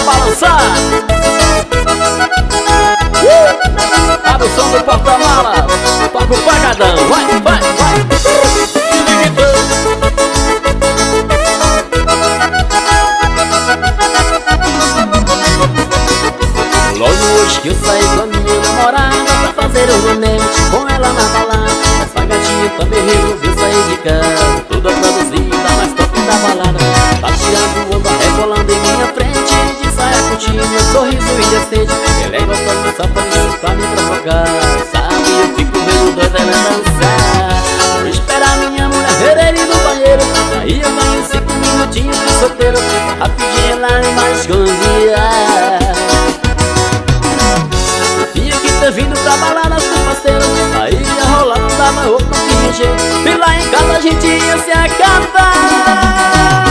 balançar. Abre o som do porta-mala, toca o pagadão, vai, vai, vai. Logo hoje que eu saí com a minha namorada pra fazer o romance com ela na balada, essa gatinha também resolveu sair de casa, toda produzida, mais top da balada. Tá tirando onda, rebolando em minha frente, de saia curtinha, sorriso indecente. Ela é gostosa, só por isso pra me provocar, sabe, eu fico vendo doida ela dançar. Vou esperar minha mulher querer ir no banheiro, aí eu ganho 5 minutinhos de solteiro, rapidinho lá e mais escondida. Vindo pra balada com parceiro, aí ia rolar, não dava roupa, não tinha jeito, e lá em casa a gente ia se acabar.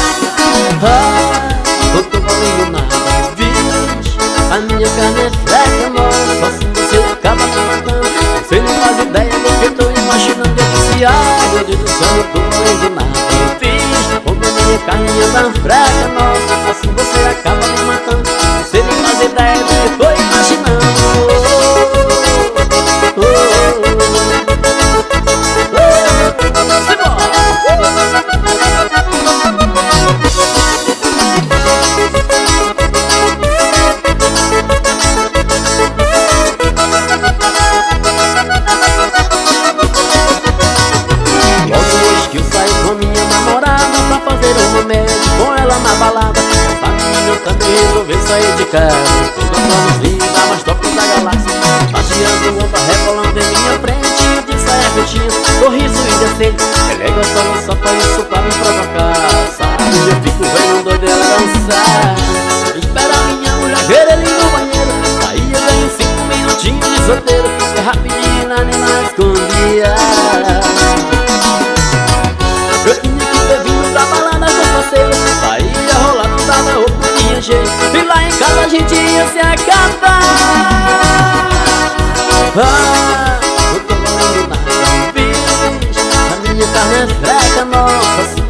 Não tô valendo nada, vixe, a minha carne é fraca, moça, só se você acaba me matando. Você não faz ideia do que eu tô imaginando, eu disse, ai meu Deus do céu, eu tô valendo nada, vixe, como a minha carne é tão fraca, nossa, assim você acaba me matando. Você não faz ideia do que eu tô imaginando. Resolver sair de casa, toda produzida, mais top da galáxia. Passeando onda, rebolando em minha frente, de saia curtinha, sorriso indecente. Ela é gostosa só pra isso, pra me provocar, sabe, eu fico vendo doido ela dançar. Espera minha mulher ver ele no banheiro, aí eu ganho 5 minutinhos de solteiro, é rapidinho lá nem mais escondia. Eu tinha que ter vindo pra balada com parceiro, aí ia rolar, não dava roupa, não tinha jeito, e lá em casa a gente ia se acabar. Não tô valendo nada, bicho, a minha carne é fraca, nossa.